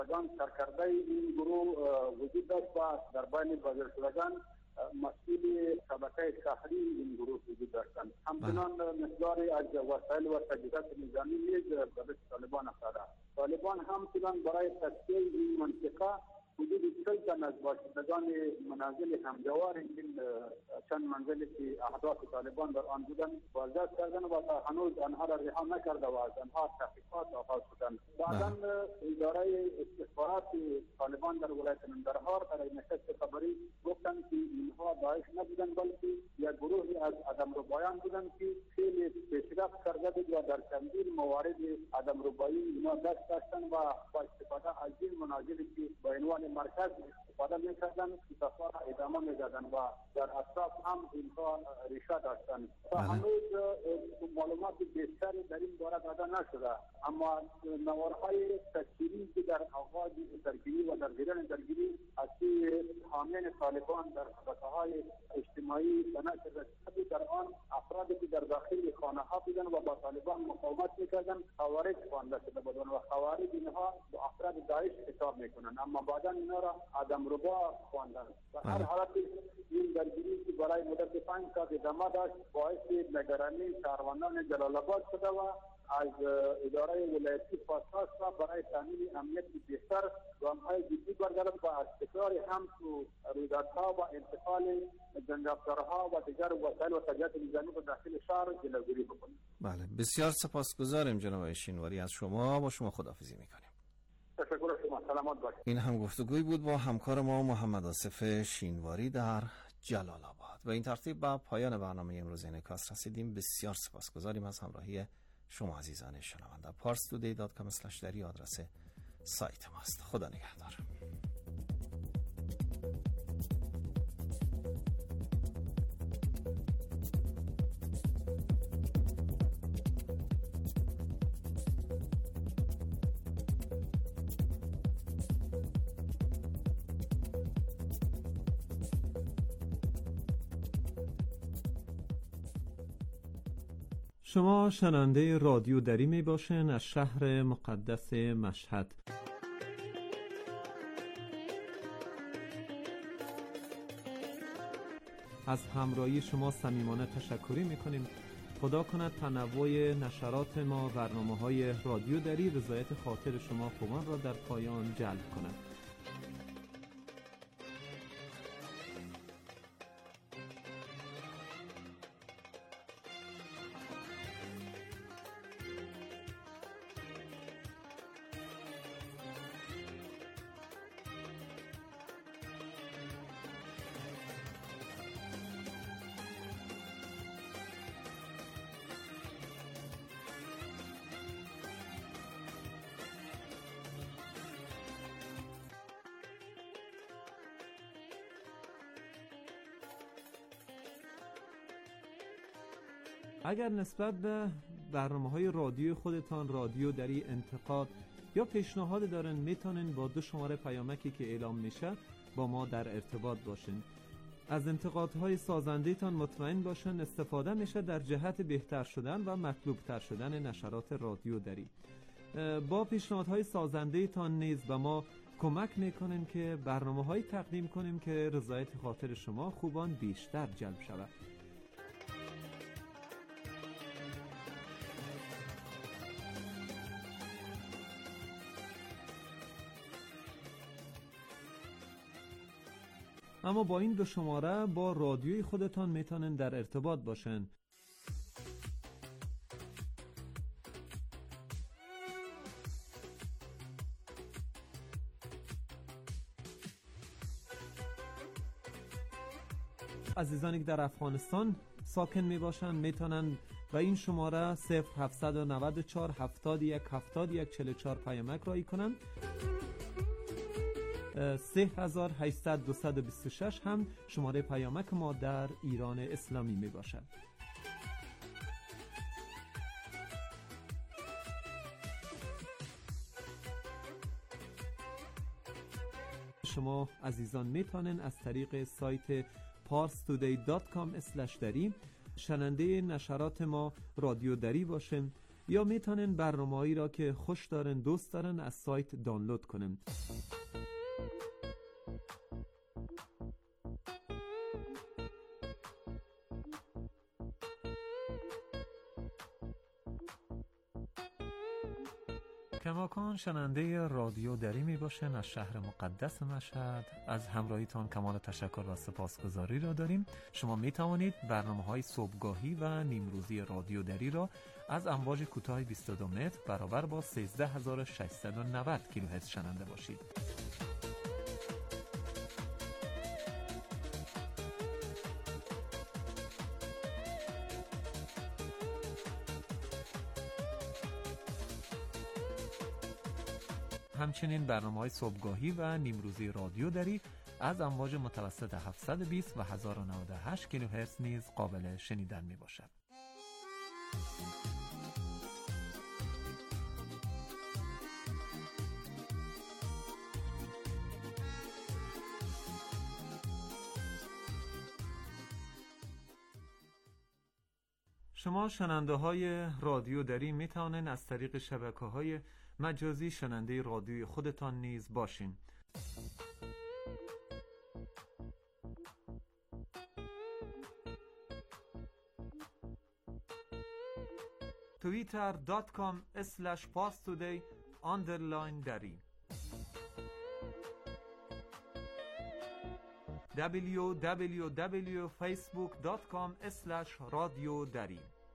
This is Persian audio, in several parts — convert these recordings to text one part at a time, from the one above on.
سرکرده این گروه وجود داشت و در بین بازداشت شدگان مسئول شبکه شهری این گروه وجود داشتند. همچنان مقداری از وسایل و تجهیزات نظامی نیز به دست طالبان افتاده. طالبان همچنان برای تسکیه این منطقه حدود 40 تن از باشندگان منازل همجوار این چند منزلی که اهداف طالبان در آن بودند بازداشت کردند و تا هنوز آنها را رها نکرده و از آنها تحقیقات آغاز شدند. بعدا اداره استخبارات طالبان در ولایت ننگرهار در نشست خبری گفتند که اینها داعش نبودند بلکه یک گروهی از آدمربایان بودند که خیلی پیشرفت کرده بود و در چندین موارد آدمربایی اینا دست داشتند و با استفاده از این منازلی که با عنوان مرکز استفاده می‌کردند سفر ادامه می‌دادند و در اطراف هم اینها ریشه داشتند. تا هنوز معلومات بیشتری در این باره داده نشده، اما نوارهای تصویری که در آغاز درگیری و در جریان درگیری از حامیان طالبان در شبکه‌های اجتماعی نشر رسید در آن افرادی که در داخل خانه‌ها بودند و با طالبان مقاومت می‌کردند خوارج خوانده شده بودند و خوارج اینها با افراد داعش خطاب می‌کنند، اما بعدا اینا را آدمربا خواندند. در هر حالت این درگیری که برای مدت 5 سال ادامه داشت باعث نگرانی شهروندان جلال آباد شده و از اداره ولایتی پاسخ برای تامین امنیت بهتر گام‌های جدی بردارد و از تکرار هم تو رویدادها و انتقال جنگافزارها و دیگر وسایل و تجهیزات نظامی به داخل شهر جلوگیری بکنید. بله، بسیار سپاسگزاریم جناب شینواری از شما. با شما خداحافظی می‌کنیم. تشکر از شما. سلامت باشید. این هم گفتگوی بود با همکار ما محمد آصف شینواری در جلال آباد. و این ترتیب با پایان برنامه امروز انعکاس رسیدیم. بسیار سپاسگزاریم از همراهی شما عزیزان شنونده. parstoday.com/dari آدرس سایت ماست. خدا نگهدار. شما شنونده رادیو دری می باشین از شهر مقدس مشهد. از همراهی شما صمیمانه تشکری می کنیم. خدا کند تنوع نشرات ما، برنامه‌های رادیو دری رضایت خاطر شما خوبان را در پایان جلب کند. اگر نسبت به برنامه‌های رادیو خودتان رادیو دری انتقاد یا پیشنهاد دارن میتونن با 2 شماره پیامکی که اعلام میشه با ما در ارتباط باشین. از انتقادهای سازنده‌تان مطمئن باشن استفاده میشه در جهت بهتر شدن و مطلوب‌تر شدن نشرات رادیو دری. با پیشنهادهای سازنده‌تان نیز به ما کمک میکنن که برنامه‌هایی تقدیم کنیم که رضایت خاطر شما خوبان بیشتر جلب شود. اما با این 2 شماره با رادیوی خودتان میتونن در ارتباط باشن. عزیزانی که در افغانستان ساکن می باشن میتونن و این شماره 0794 71 71 44 پیامک رایی کنن. 3800 هم شماره پیامک ما در ایران اسلامی می باشد. شما عزیزان میتونن از طریق سایت parstoday.com/dari شنونده نشرات ما رادیو دری باشن یا میتونن برنامه‌هایی را که خوش دارن دوست دارن از سایت دانلود کنن. کماکان شنونده رادیو دری می باشن از شهر مقدس مشهد. از همراهیتان کمال تشکر و سپاسگزاری را داریم. شما می توانید برنامه‌های صبحگاهی و نیمروزی رادیو دری را از امواج کوتاه 22 متر برابر با 13690 کیلوهرتز شنونده باشید. همچنین برنامه‌های صبحگاهی و نیمروزی رادیو دری از امواج متوسط 720 و 1098 کیلوهرتز نیز قابل شنیدن میباشد. شما شنونده های رادیو دری می توانید از طریق شبکه‌های مجازی شنونده رادیوی خودتان نیز باشین. twitter.com/pastoday_dari www.facebook.com/radiodari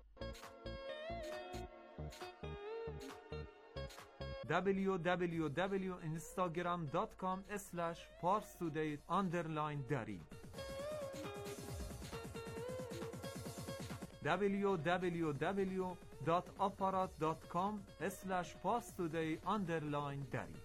www.instagram.com/parstoday_dari www.aparat.com/parstoday_dari.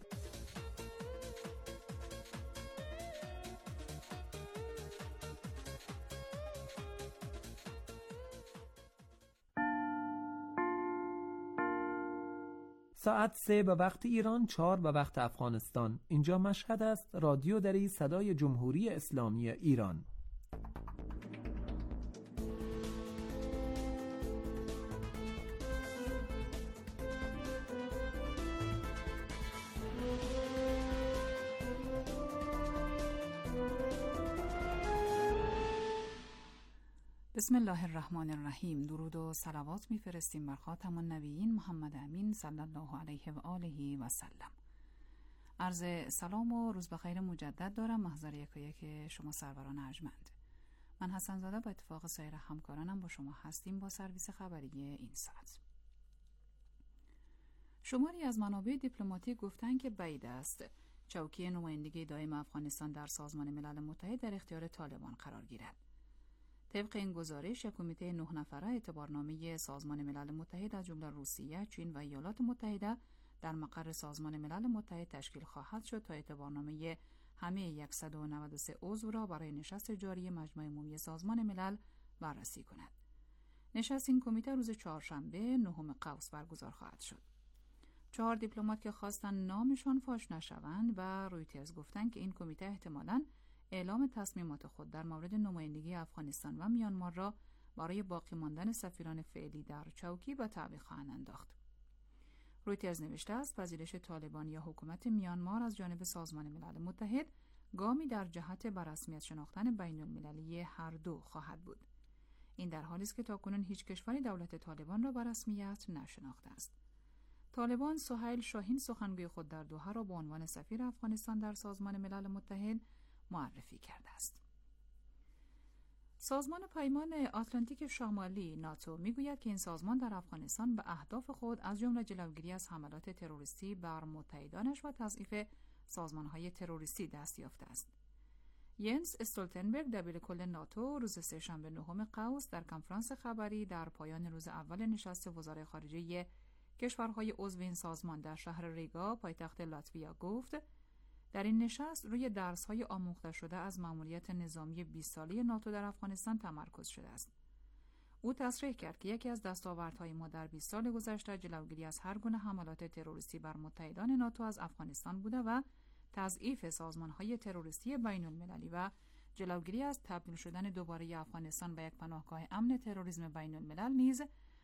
ساعت 3 به وقت ایران، 4 به وقت افغانستان. اینجا مشهد است. رادیو دری، صدای جمهوری اسلامی ایران. بسم الله الرحمن الرحیم. درود و صلوات میفرستیم بر خاتم النبیین محمد امین صلی الله علیه و آله و سلم. عرض سلام و روز بخیر مجدد دارم محضر یکایک شما سروران ارجمند. من حسن زاده با اتفاق سایر همکارانم با شما هستیم با سرویس خبری این ساعت. شماری از منابع دیپلماتیک گفتن که بعید است چوکی نمایندگی دائم افغانستان در سازمان ملل متحد در اختیار طالبان قرار گیرد. طبق این گزارش، کمیته 9 نفره اعتبارنامه سازمان ملل متحد از جمله روسیه، چین و ایالات متحده در مقر سازمان ملل متحد تشکیل خواهد شد تا اعتبارنامه همه 193 عضو را برای نشست جاری مجمع عمومی سازمان ملل بررسی کند. نشست این کمیته روز چهارشنبه 9 قوس برگزار خواهد شد. 4 دیپلمات که خواستن نامشان فاش نشوند و رویترز گفتند که این کمیته احتمالاً اعلام تصمیمات خود در مورد نمایندگی افغانستان و میانمار را برای باقی ماندن سفیران فعلی در چوکی به تعویق خواهند انداخت. رویترز نوشته است پذیرش طالبان یا حکومت میانمار از جانب سازمان ملل متحد گامی در جهت به رسمیت شناختن بین المللی هر دو خواهد بود. این در حالی است که تاکنون هیچ کشوری دولت طالبان را به رسمیت نشناخته است. طالبان سهیل شاهین سخنگوی خود در دوحه را به عنوان سفیر افغانستان در سازمان ملل متحد معرفی کرده است. سازمان پیمان آتلانتیک شمالی ناتو میگوید که این سازمان در افغانستان به اهداف خود از جمله جلوگیری از حملات تروریستی بر متحدانش و تضعیف سازمان‌های تروریستی دست یافته است. ینس استولتنبرگ دبیر کل ناتو روز سه‌شنبه 9 قوس در کنفرانس خبری در پایان روز اول نشست وزرای خارجه کشورهای عضو این سازمان در شهر ریگا پایتخت لاتویا گفت در این نشست روی درس‌های آموخته شده از مأموریت نظامی 20 ساله ناتو در افغانستان تمرکز شده است. او تصریح کرد که یکی از دستاوردهای ما در 20 سال گذشته جلوگیری از هر گونه حملات تروریستی بر متحدان ناتو از افغانستان بوده و تضعیف سازمان‌های تروریستی بین‌المللی و جلوگیری از تبدیل شدن دوباره افغانستان به یک پناهگاه امن تروریسم بین‌الملل نیز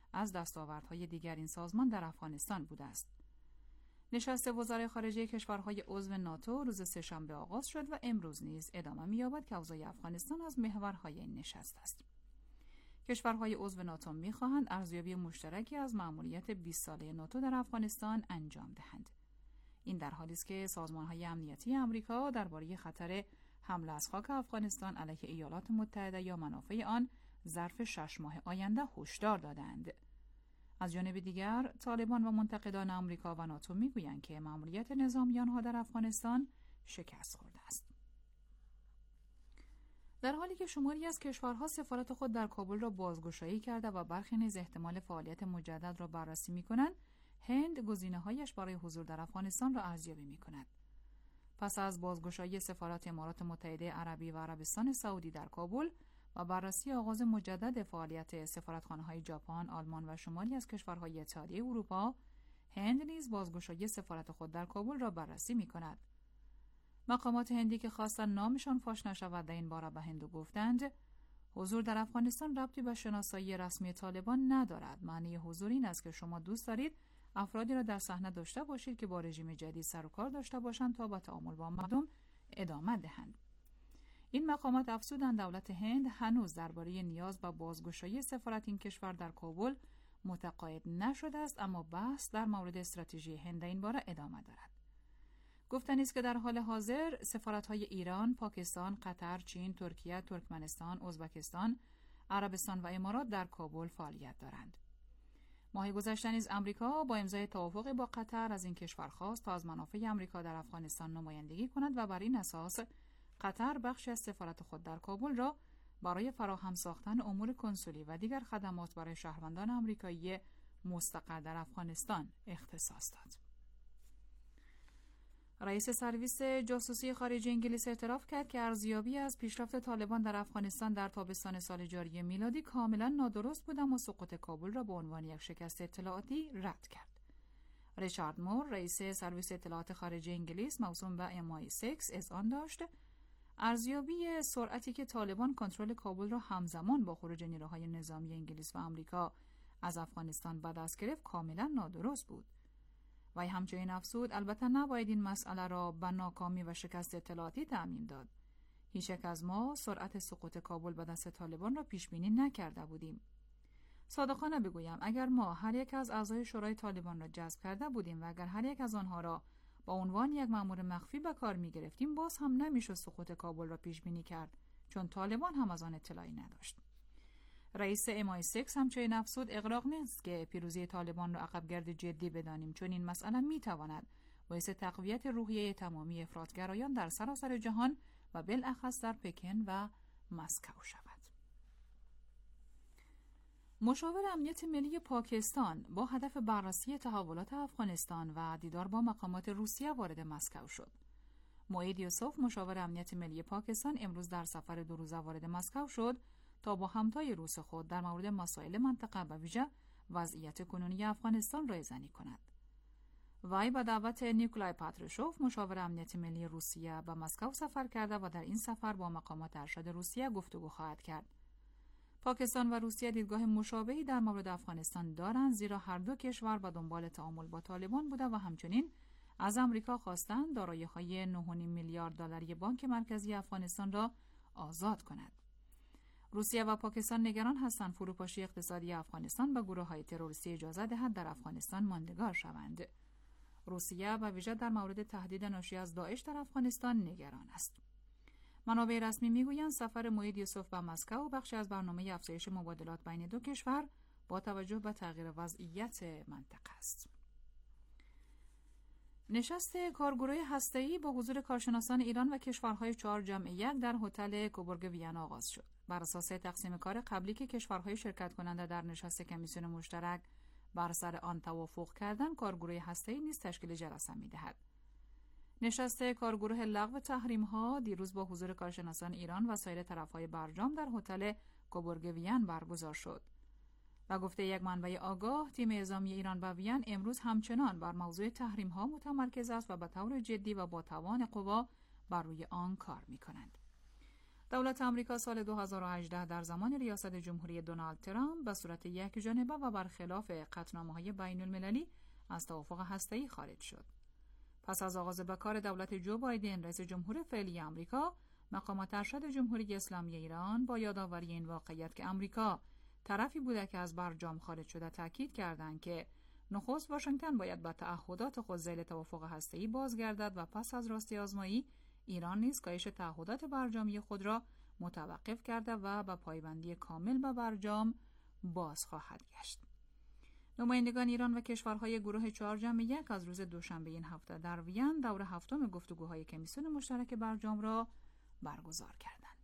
از دستاوردهای دیگر این سازمان در افغانستان بوده است. نشست وزرای خارجه کشورهای عضو ناتو روز سه‌شنبه آغاز شد و امروز نیز ادامه می‌یابد که اوضاع افغانستان از محورهای این نشست است. کشورهای عضو ناتو می‌خواهند ارزیابی مشترکی از مأموریت 20 ساله ناتو در افغانستان انجام دهند. این در حالی است که سازمان‌های امنیتی آمریکا درباره خطر حمله از خاک افغانستان علیه ایالات متحده یا منافع آن ظرف 6 ماه آینده هشدار دادند. از جانب دیگر طالبان و منتقدان آمریکا و ناتو میگویند که مأموریت نظامی آنها در افغانستان شکست خورده است. در حالی که شماری از کشورها سفارت خود در کابل را بازگشایی کرده و برخی نیز احتمال فعالیت مجدد را بررسی می‌کنند، هند گزینه‌هایش برای حضور در افغانستان را ارزیابی می‌کند. پس از بازگشایی سفارت امارات متحده عربی و عربستان سعودی در کابل و بررسی آغاز مجدد فعالیت سفارتخانه‌های ژاپن، آلمان و شمالی از کشورهای اتحادیه اروپا، هند نیز بازگشایی سفارت خود در کابل را بررسی می‌کند. مقامات هندی که خواستند نامشان فاش نشود در این باره به هندو گفتند حضور در افغانستان ربطی به شناسایی رسمی طالبان ندارد. معنی حضور این است که شما دوست دارید افرادی را در صحنه داشته باشید که با رژیم جدید سر و کار داشته باشند تا به تعامل با مردم ادامه دهند. این مقامات افزودند دولت هند هنوز درباره نیاز به بازگشایی سفارت این کشور در کابل متقاعد نشده است، اما بحث در مورد استراتژی هند این باره ادامه دارد. گفتنی است که در حال حاضر سفارت‌های ایران، پاکستان، قطر، چین، ترکیه، ترکمنستان، ازبکستان، عربستان و امارات در کابل فعالیت دارند. ماه گذشته نیز آمریکا با امضای توافقی با قطر از این کشور خواست تا از منافع آمریکا در افغانستان نمایندگی کند و بر این اساس قطر بخشی از سفارت خود در کابل را برای فراهم ساختن امور کنسولی و دیگر خدمات برای شهروندان آمریکایی مستقر در افغانستان اختصاص داد. رئیس سرویس جاسوسی خارجی انگلیس اعتراف کرد که ارزیابی از پیشرفت طالبان در افغانستان در تابستان سال جاری میلادی کاملا نادرست بود، اما سقوط کابل را به عنوان یک شکست اطلاعاتی رد کرد. ریچارد مور، رئیس سرویس اطلاعات خارجی انگلیس موسوم به MI6 اذعان داشت ارزیابی سرعتی که طالبان کنترل کابل را همزمان با خروج نیروهای نظامی انگلیس و آمریکا از افغانستان به دست گرفت کاملا نادرست بود. و همچنین افزود البته نباید این مسئله را به ناکامی و شکست اطلاعاتی تعمیم داد. هیچ یک از ما سرعت سقوط کابل به دست طالبان را پیش بینی نکرده بودیم. صادقانه بگویم اگر ما هر یک از اعضای شورای طالبان را جذب کرده بودیم و اگر هر یک از آنها را با عنوان یک مأمور مخفی به کار می گرفتیم، باز هم نمیشد سقوط کابل را پیش بینی کرد، چون طالبان هم از آن اطلاعی نداشت. رئیس MI6 همچنین افزود اغراق نیست که پیروزی طالبان را عقبگرد جدی بدانیم، چون این مسئله می تواند باعث تقویت روحیه تمامی افراطگرایان در سراسر جهان و بالاخص در پکن و مسکو شود. مشاور امنیت ملی پاکستان با هدف بررسی تحولات افغانستان و دیدار با مقامات روسیه وارد مسکو شد. موعید یوسف، مشاور امنیت ملی پاکستان، امروز در سفر 2 روزه وارد مسکو شد تا با همتای روس خود در مورد مسائل منطقه و ویژه وضعیت کنونی افغانستان رایزنی کند. وی به دعوت نیکولای پاتروشوف، مشاور امنیت ملی روسیه، به مسکو سفر کرده و در این سفر با مقامات ارشد روسیه گفتگو خواهد کرد. پاکستان و روسیه دیدگاه مشابهی در مورد افغانستان دارند، زیرا هر دو کشور به دنبال تعامل با طالبان بوده و همچنین از آمریکا خواستند دارایی‌های 9.5 میلیارد دلاری بانک مرکزی افغانستان را آزاد کند. روسیه و پاکستان نگران هستند فروپاشی اقتصادی افغانستان به گروه‌های تروریستی اجازه دهد در افغانستان ماندگار شوند. روسیه به ویژه در مورد تهدید ناشی از داعش در افغانستان نگران است. منابع رسمی میگویند سفر موعید یوسف به مسکو بخشی از برنامه افزایش مبادلات بین دو کشور با توجه به تغییر وضعیت منطقه است. نشست کارگروه هسته‌ای با حضور کارشناسان ایران و کشورهای 4+1 در هتل کوبورگ وین آغاز شد. بر اساس تقسیم کار قبلی که کشورهای شرکت کننده در نشست کمیسیون مشترک بر سر آن توافق کردند، کارگروه هسته‌ای نیز تشکیل جلسه می‌دهد. نشست کارگروه لغو تحریم‌ها دیروز با حضور کارشناسان ایران و سایر طرف‌های برجام در هتل کوبورگ وین برگزار شد. و گفته یک منبع آگاه، تیم اعزامی ایران به وین امروز همچنان بر موضوع تحریم‌ها متمرکز است و به طور جدی و با توان قوا بر روی آن کار می‌کنند. دولت آمریکا سال 2018 در زمان ریاست جمهوری دونالد ترامپ به صورت یک جانبه و برخلاف قطعنامه‌های بین‌المللی از توافق هسته‌ای خارج شد. پس از آغاز به کار دولت جو بایدن رئیس جمهور فعلی آمریکا، مقامات ارشد جمهوری اسلامی ایران با یادآوری این واقعیت که آمریکا طرفی بوده که از برجام خارج شده تاکید کردند که نخست واشنگتن باید به تعهدات خود ذیل توافق هسته‌ای بازگردد و پس از راستی آزمایی ایران نیز کاهش تعهدات برجامی خود را متوقف کرده و به پایبندی کامل به برجام باز خواهد گشت. نمایندگان ایران و کشورهای گروه 4+1 از روز دوشنبه این هفته در وین دور هفتم گفتگوهای کمیسیون مشترک برجام را برگزار کردند.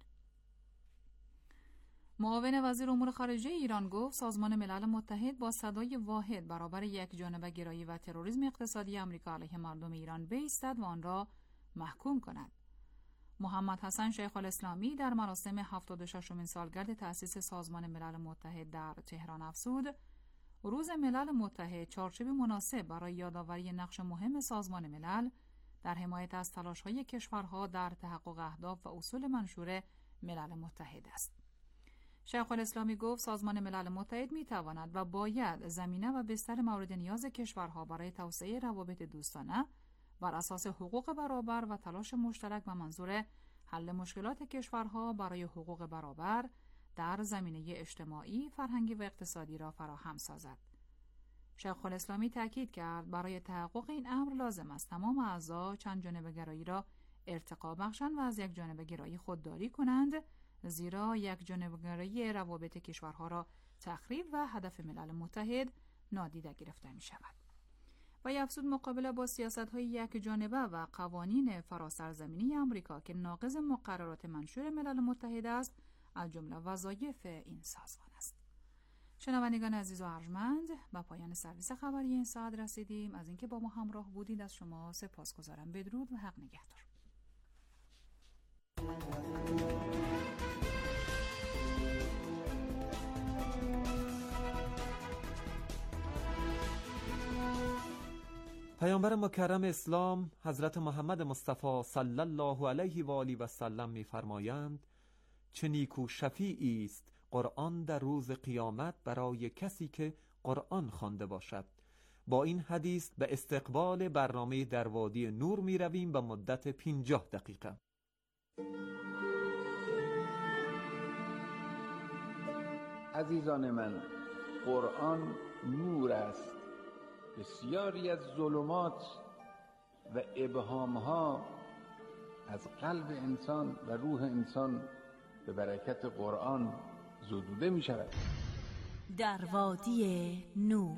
معاون وزیر امور خارجه ایران گفت سازمان ملل متحد با صدای واحد برابر یک جانبه گرایی و تروریسم اقتصادی آمریکا علیه مردم ایران بایستد و آن را محکوم کند. محمد حسن شیخ الاسلامی در مراسم 76مین سالگرد تأسیس سازمان ملل متحد در تهران افزود روز ملل متحد چارچوبی مناسب برای یادآوری نقش مهم سازمان ملل در حمایت از تلاش‌های کشورها در تحقق اهداف و اصول منشور ملل متحد است. شیخ الاسلامی گفت سازمان ملل متحد می‌تواند و باید زمینه و بستر مورد نیاز کشورها برای توسعه روابط دوستانه بر اساس حقوق برابر و تلاش مشترک به منظور حل مشکلات کشورها برای حقوق برابر در زمینه اجتماعی، فرهنگی و اقتصادی را فراهم سازد. شیخ الاسلامی تاکید کرد برای تحقق این امر لازم است تمام اعضا چند جانبه گرایی را ارتقا بخشند و از یک جانبه گرایی خودداری کنند، زیرا یک جانبه گرایی روابط کشورها را تخریب و هدف ملل متحد نادیده گرفته می شود. و افزود مقابله با سیاست‌های یک جانبه و قوانین فراسرزمینی آمریکا که ناقض مقررات منشور ملل متحد است، از جمله وظایف این سازمان است. شنوندگان عزیز و ارجمند، به پایان سرویس خبری این ساعت رسیدیم. از اینکه با ما همراه بودید از شما سپاسگزارم. بدرود و حق نگهدار. پیامبر مکرم اسلام حضرت محمد مصطفی صلی الله علیه و آله و سلم می‌فرمایند چه نیکو شفیعی است قرآن در روز قیامت برای کسی که قرآن خوانده باشد. با این حدیث به استقبال برنامه در وادی نور می رویم به مدت 50 دقیقه. عزیزان من، قرآن نور است. بسیاری از ظلمات و ابهامها از قلب انسان و روح انسان به برکت قرآن زدوده می شود. در وادی نور.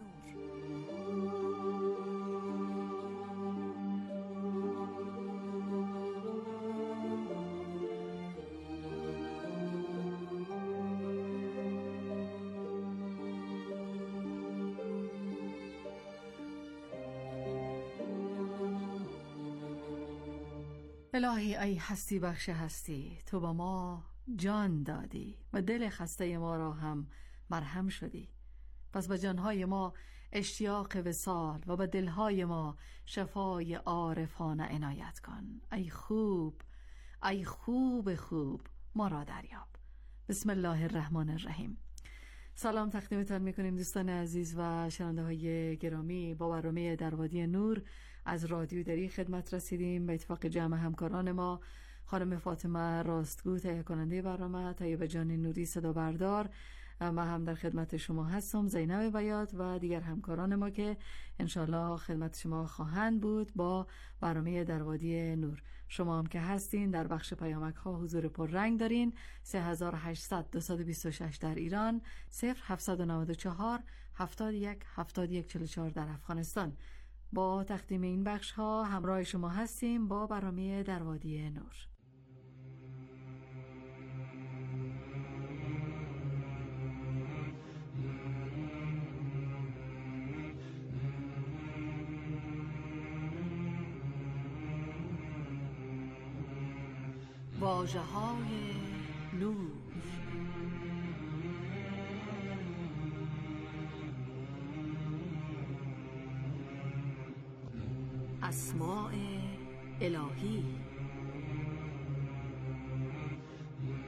الهی ای هستی بخش هستی، تو با ما جان دادی و دل خسته ما را هم مرهم شدی. پس به جانهای ما اشتیاق وصال و به دلهای ما شفای عارفانه عنایت کن. ای خوب، ای خوب خوب ما را دریاب. بسم الله الرحمن الرحیم. سلام تقدیمتان میکنیم دوستان عزیز و شنونده های گرامی. با برنامه در وادی نور از رادیو دری خدمت رسیدیم. به اتفاق جمع همکاران ما خانم فاطمه راستگو تهیه کننده برنامه، طیبه جان نوری صدا بردار، ما هم در خدمت شما هستم، زینب بیات و دیگر همکاران ما که انشالله خدمت شما خواهند بود با برنامه در وادی نور. شما هم که هستین در بخش پیامک ها حضور پررنگ دارین. 3800 226 در ایران، 0794 71 71 44 در افغانستان. با تقدیم این بخش ها همراه شما هستیم با برنامه در وادی نور. واژه‌های نور. اسماء الهی.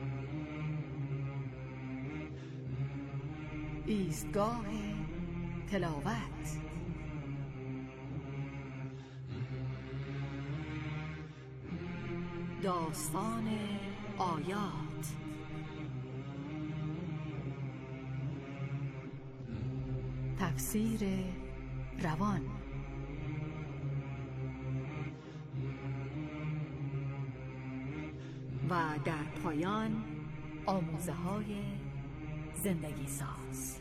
ایستگاه تلاوت. داستان آیات. تفسیر روان. و در پایان آموزه های زندگی ساز.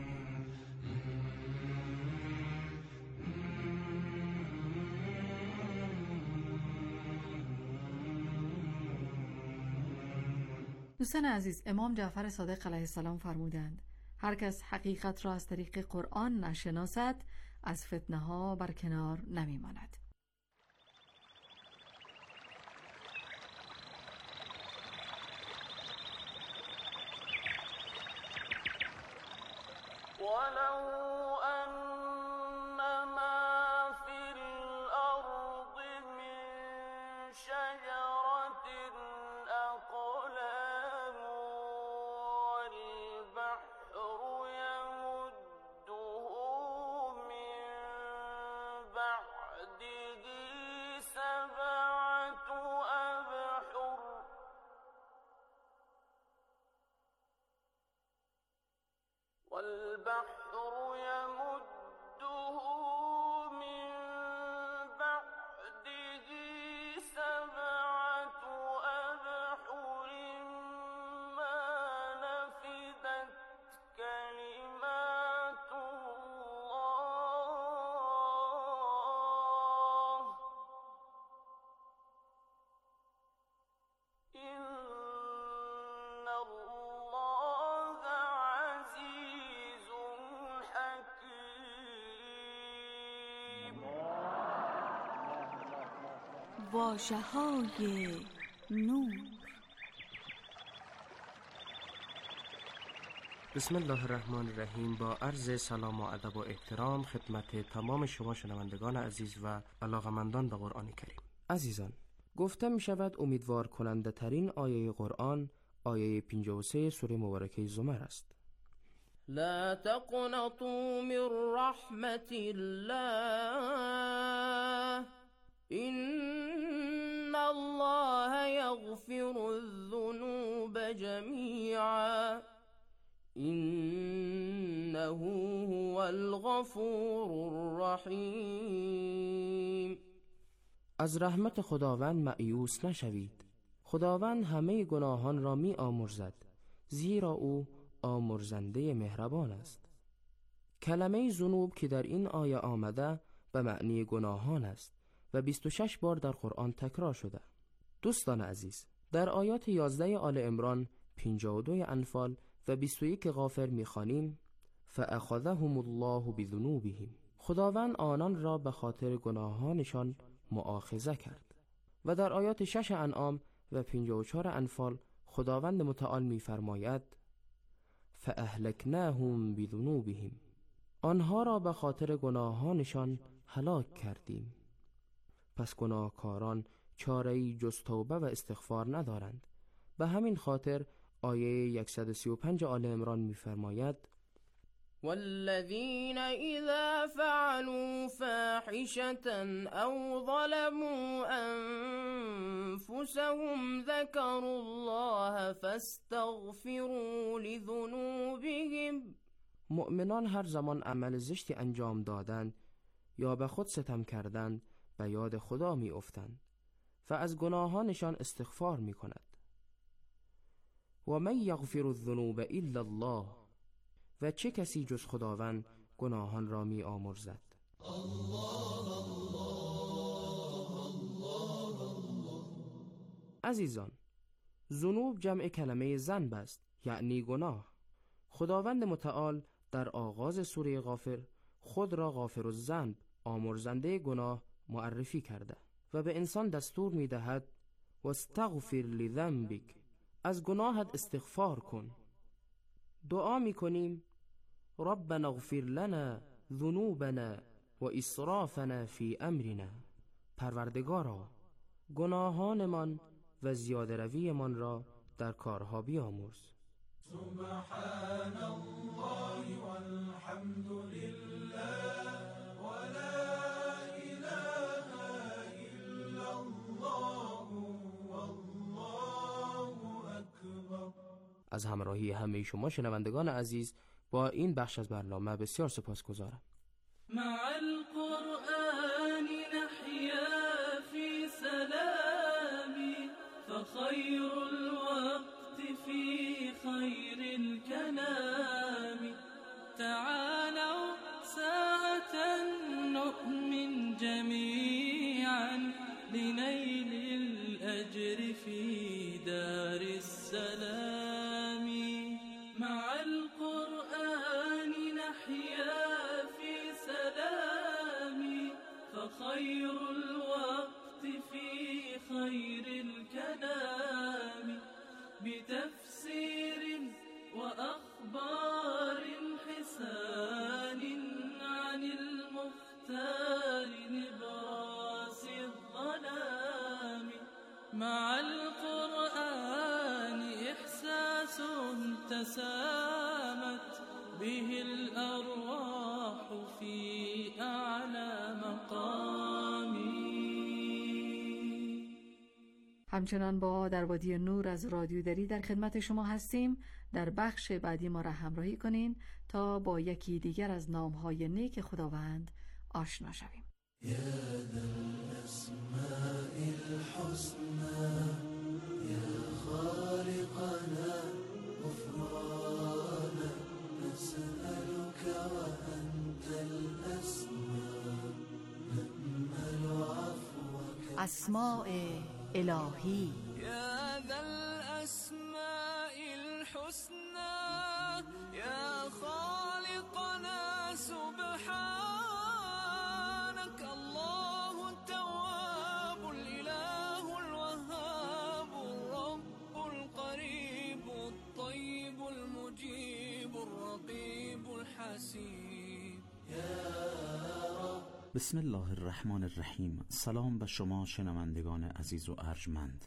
دوستان عزیز، امام جعفر صادق علیه السلام فرمودند هر کس حقیقت را از طریق قرآن نشناسد از فتنه ها برکنار نمیماند. واژه‌های نور. بسم الله الرحمن الرحیم. با عرض سلام و ادب و احترام خدمت تمام شما شنوندگان عزیز و علاقمندان به قرآن کریم. عزیزان، گفته می شود امیدوار کننده ترین آیه قرآن آیه 53 سوره مبارکه زمر است. لا تقنطوا من رحمت الله إن الله يغفر الذنوب جميعا إنه هو الغفور الرحیم. از رحمت خداوند مایوس نشوید. خداوند همه گناهان را می آمرزد، زیرا او آمرزنده مهربان است. کلمه ذنوب که در این آیه آمده به معنی گناهان است و 26 بار در قرآن تکرار شده. دوستان عزیز، در آیات 11 آل عمران، 52 انفال و 21 غافر می‌خوانیم فأخذهم الله بذنوبهم. خداوند آنان را به خاطر گناهانشان مؤاخذه کرد. و در آیات 6 انعام و 54 انفال خداوند متعال می‌فرماید فأهلکناهم بذنوبهم. آنها را به خاطر گناهانشان هلاک کردیم. پس گناهکاران چاره‌ای جز توبه و استغفار ندارند. به همین خاطر آیه 135 آل عمران می‌فرماید والذین اذا فعلوا فاحشة او ظلموا انفسهم ذكروا الله فاستغفروا لذنوبهم. مؤمنان هر زمان عمل زشتی انجام دادند یا به خود ستم کردند به یاد خدا می افتند و از گناهانشان استغفار می کند. و من یغفر الذنوب الا الله. و چه کسی جز خداوند گناهان را می آمرزد. عزیزان، ذنوب جمع کلمه ذنب است، یعنی گناه. خداوند متعال در آغاز سوره غافر خود را غافر الذنب، آمرزنده گناه معرفی کرده و به انسان دستور می دهد واستغفر لذنبک، از گناهت استغفار کن. دعا می کنیم ربنا اغفر لنا ذنوبنا و اسرافنا فی امرنا. پروردگارا، گناهانمان و زیاده رویمان را در کارها بیامرز. سبحان الله الحمد لله ولا إله إلا الله والله أكبر. از همراهی همه شما شنوندگان عزیز با این بخش از برنامه بسیار سپاسگزارم. مع القرآن نحيا في سلام فخير الوقت في خير الكلام تعالوا ساعة نؤمن جميعا لنيل الأجر في دار السلام. مع القرآن نحيا في سلام فخير الوقت في خير الكلام بتفسير وأخبار حسان عن المختار نبراس الظلام. مع القرآن إحساس تسامت به الأرواح في أعلى مقام. همچنان با در وادی نور از رادیو دری در خدمت شما هستیم. در بخش بعدی ما را همراهی کنین تا با یکی دیگر از نام‌های نیک خداوند آشنا شویم. يا ذا الأسماء الحسنى يا خالقنا غفرانا نسألك وأنت الأسماء نأمل عفوك. اسماء الهی يا ذا الأسماء الحسنى يا خالقنا سبحانك الله التواب الإله الوهاب الرب القريب الطيب المجيب الرقيب الحسيب. يا رب. بسم الله الرحمن الرحیم. سلام به شما شنوندگان عزیز و ارجمند.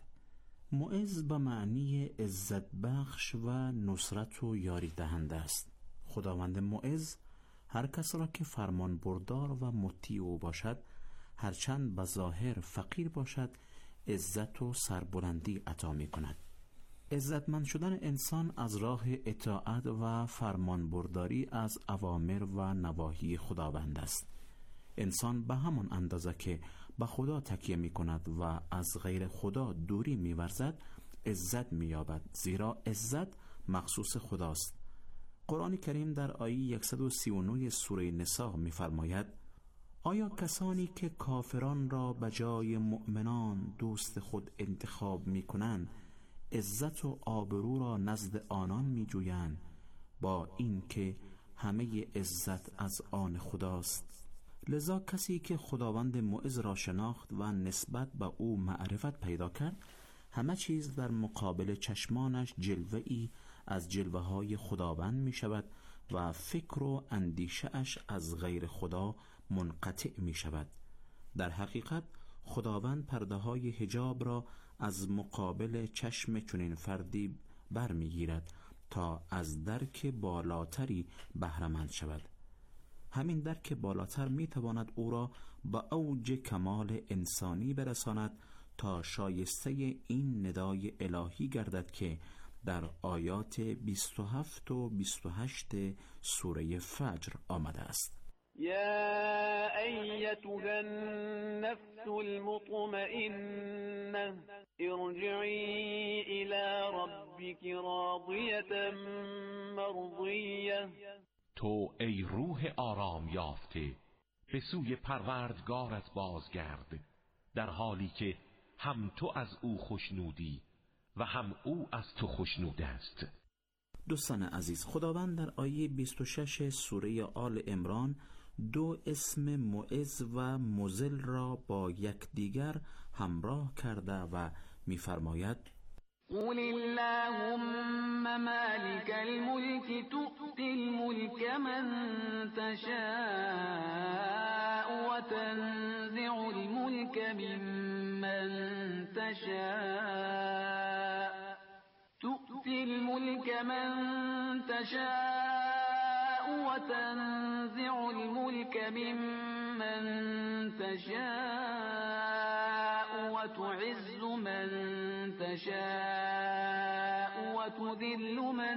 معز به معنی عزت بخش و نصرت و یاری دهنده است. خداوند معز هر کس را که فرمان بردار و مطیع او باشد، هرچند به ظاهر فقیر باشد، عزت و سربلندی عطا می کند. عزتمند شدن انسان از راه اطاعت و فرمان برداری از اوامر و نواهی خداوند است. انسان به همان اندازه که به خدا تکیه می کند و از غیر خدا دوری می ورزد عزت می یابد، زیرا عزت مخصوص خداست. قرآن کریم در آیه 139 سوره نساء می فرماید: آیا کسانی که کافران را به جای مؤمنان دوست خود انتخاب می کنند عزت و آبرو را نزد آنان می جویند، با این که همه عزت از آن خداست؟ لذا کسی که خداوند معز را شناخت و نسبت به او معرفت پیدا کرد، همه چیز در مقابل چشمانش جلوه‌ای از جلوه‌های خداوند می شود و فکر و اندیشه اش از غیر خدا منقطع می شود. در حقیقت خداوند پرده های حجاب را از مقابل چشم چنین فردی برمی گیرد تا از درک بالاتری بهره‌مند شود. همین درک بالاتر می تواند او را به اوج کمال انسانی برساند تا شایسته این ندای الهی گردد که در آیات 27 و 28 سوره فجر آمده است: یا ایتها النفس المطمئنه ارجعی الى ربک راضیة مرضیه. تو ای روح آرام یافته به سوی پروردگارت بازگرد، در حالی که هم تو از او خوشنودی و هم او از تو خوشنود است. دوستان عزیز، خداوند در آیه 26 سوره آل عمران دو اسم معز و مذل را با یکدیگر همراه کرده و می‌فرماید: قل اللهم مالك الملك تؤتي الملك من تشاء وتنزع الملك ممن تشاء تؤتي الملك من تشاء وتنزع الملك ممن تشاء وتعز من تشاء وتذل من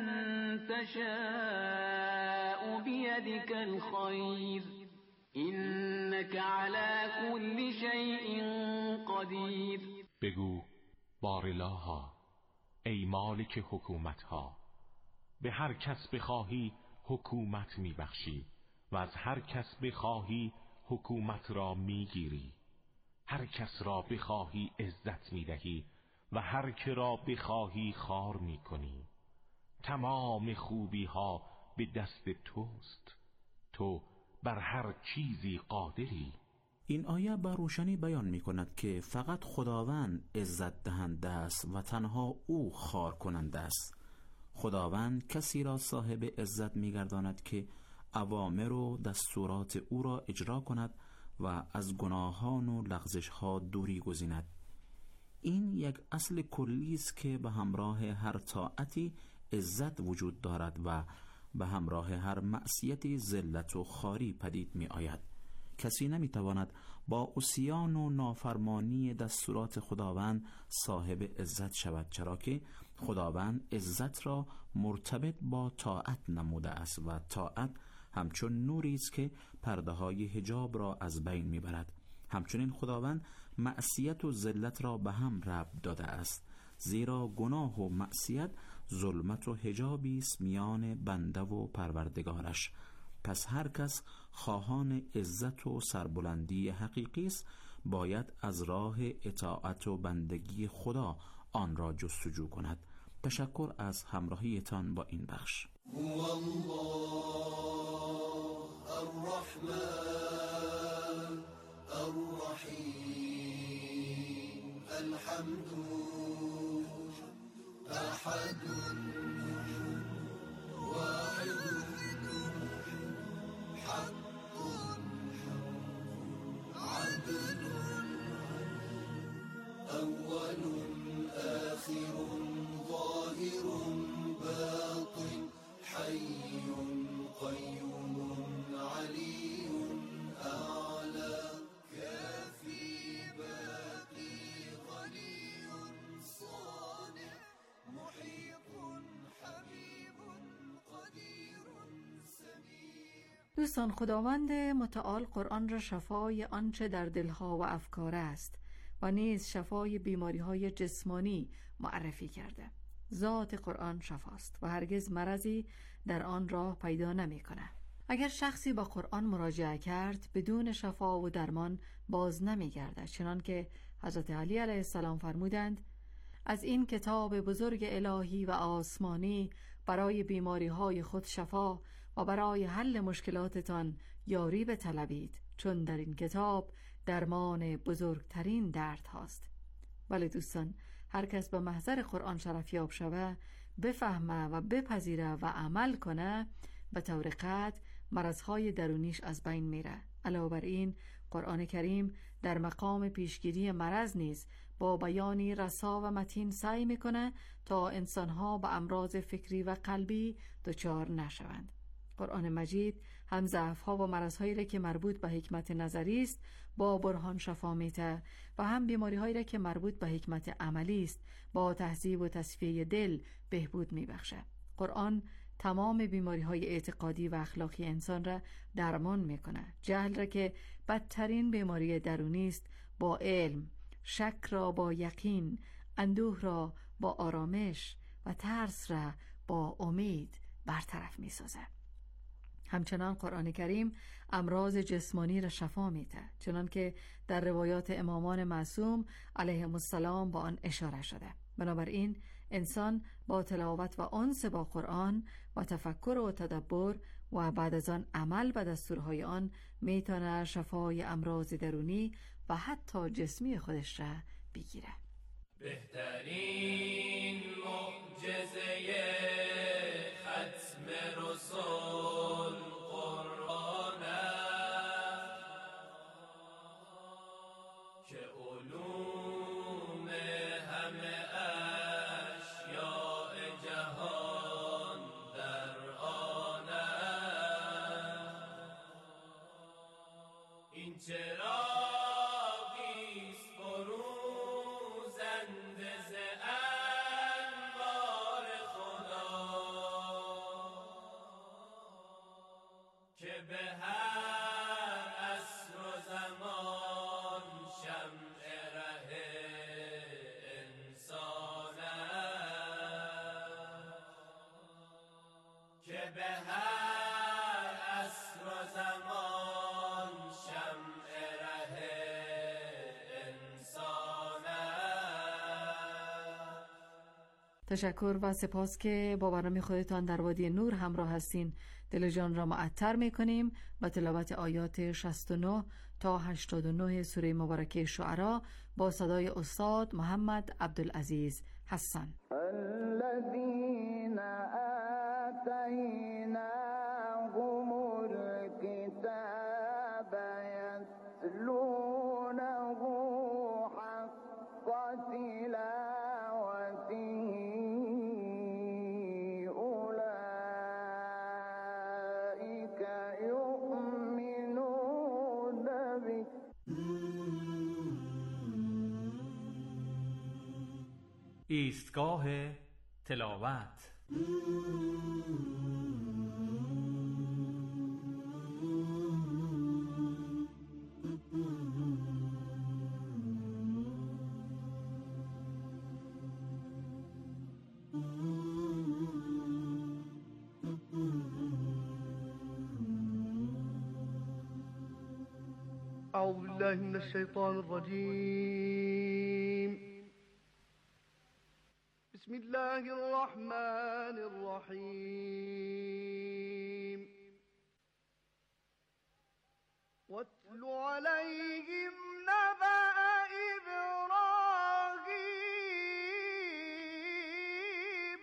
تشاء بيدك الخير إنك على كل شيء قدیر. بگو بارالها، ای مالک حکومتها، به هر کس بخواهی حکومت میبخشی و از هر کس بخواهی حکومت را میگیری. هر کس را بخواهی عزت میدهی و هر که را بخواهی خوار میکنی. تمام خوبی ها به دست توست، تو بر هر چیزی قادری. این آیه بر روشنی بیان می کند که فقط خداوند عزت دهنده است و تنها او خوار کننده است. خداوند کسی را صاحب عزت می گرداند که اوامر و دستورات او را اجرا کند و از گناهان و لغزش ها دوری گزیند. این یک اصل کلی است که به همراه هر طاعتی عزت وجود دارد و به همراه هر معصیتی ذلت و خواری پدید می آید. کسی نمی تواند با عصیان و نافرمانی دستورات خداوند صاحب عزت شود، چرا که خداوند عزت را مرتبط با طاعت نموده است و طاعت همچون نوری است که پرده های حجاب را از بین می برد. همچنین خداوند معصیت و ذلت را به هم ربط داده است، زیرا گناه و معصیت ظلمت و حجابی است میان بنده و پروردگارش. پس هر کس خواهان عزت و سربلندی حقیقی است، باید از راه اطاعت و بندگی خدا آن را جستجو کند. تشکر از همراهیتان با این بخش. هو الله الرحمن الرحیم الحمد احد واحد حق عدل اول آخر ظاهر باطن حي قيوم علي أعلى كافي باقي غني صانع محيط حبيب قدير سميع. دوستان، خداوند متعال قرآن را شفای آنچه در دلها و افکار است و نیز شفای بیماری‌های جسمانی معرفی کرده. ذات قرآن شفاست و هرگز مرضی در آن راه پیدا نمی‌کند. اگر شخصی با قرآن مراجعه کرد بدون شفا و درمان باز نمی‌گردد، چنانکه حضرت علی علیه السلام فرمودند: از این کتاب بزرگ الهی و آسمانی برای بیماری‌های خود شفا و برای حل مشکلاتتان یاری بطلبید، چون در این کتاب درمان بزرگترین درد هاست. ولی دوستان، هر کس به محضر قرآن شرفیاب شوه، بفهمه و بپذیره و عمل کنه، به طور قطع مرضهای درونیش از بین میره. علاوه بر این، قرآن کریم در مقام پیشگیری مرض نیز با بیانی رسا و متین سعی میکنه تا انسانها به امراض فکری و قلبی دچار نشوند. قرآن مجید هم ضعف‌ها و مرض‌هایی را که مربوط به حکمت نظری است با برهان شفا میده و هم بیماری‌هایی را که مربوط به حکمت عملی است با تهذیب و تصفیه دل بهبود میبخشه. قرآن تمام بیماری‌های اعتقادی و اخلاقی انسان را درمان میکنه. جهل را که بدترین بیماری درونی است با علم، شک را با یقین، اندوه را با آرامش و ترس را با امید برطرف میسازه. همچنان قرآن کریم امراض جسمانی را شفا میده، چنان که در روایات امامان معصوم علیهم السلام با آن اشاره شده. بنابراین انسان با تلاوت و انس با قرآن و تفکر و تدبر و بعد از آن عمل به دستورهای آن میتونه شفای امراض درونی و حتی جسمی خودش را بگیره. بهترین معجزه ختم رسول قرآن که علوم همه اشیاء جهان در آن تشکر و سپاس که با برنامه خودتان در وادی نور همراه هستین. دل جان را معطر می‌کنیم با تلاوت آیات 69 تا 89 سوره مبارکه شعرا با صدای استاد محمد عبدالعزیز حسن. الذين آتيناهم الكتاب يتلونه حق تلاوته أولئك يؤمنون به. ایستگاه تلاوت. أعوذ بالله من الشيطان الرجيم. بسم الله الرحمن الرحيم. واتل عليهم نبأ إبراهيم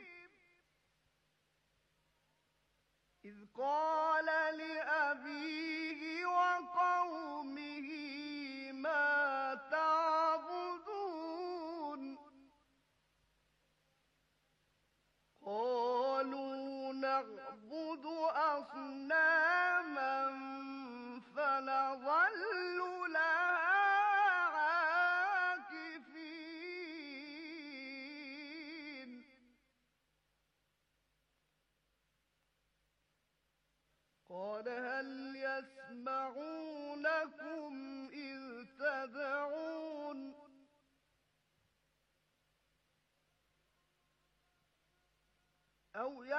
إذ قال لأبيه وقومه ما تعبدون قالوا نعبد أصناما فنظل لها عاكفين قال هل يسمعونكم إذ تدعون أو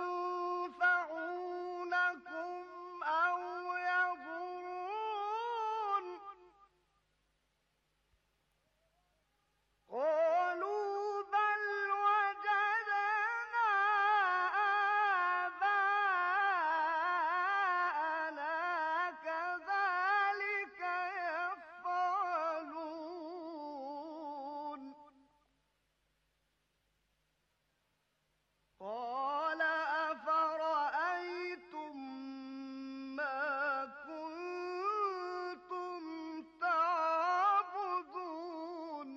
ينفعونكم أو يضرون قالوا بل وجدنا آباءنا كذلك يفعلون قال أفرأيتم ما كنتم تعبدون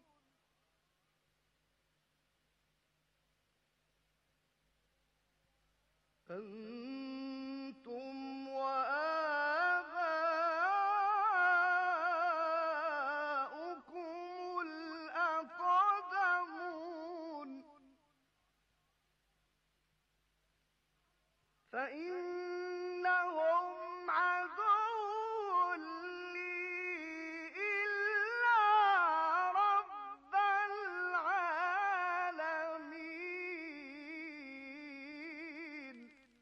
أنتم وآباؤكم الأقدمون فإنهم عدو لي إلا رب العالمين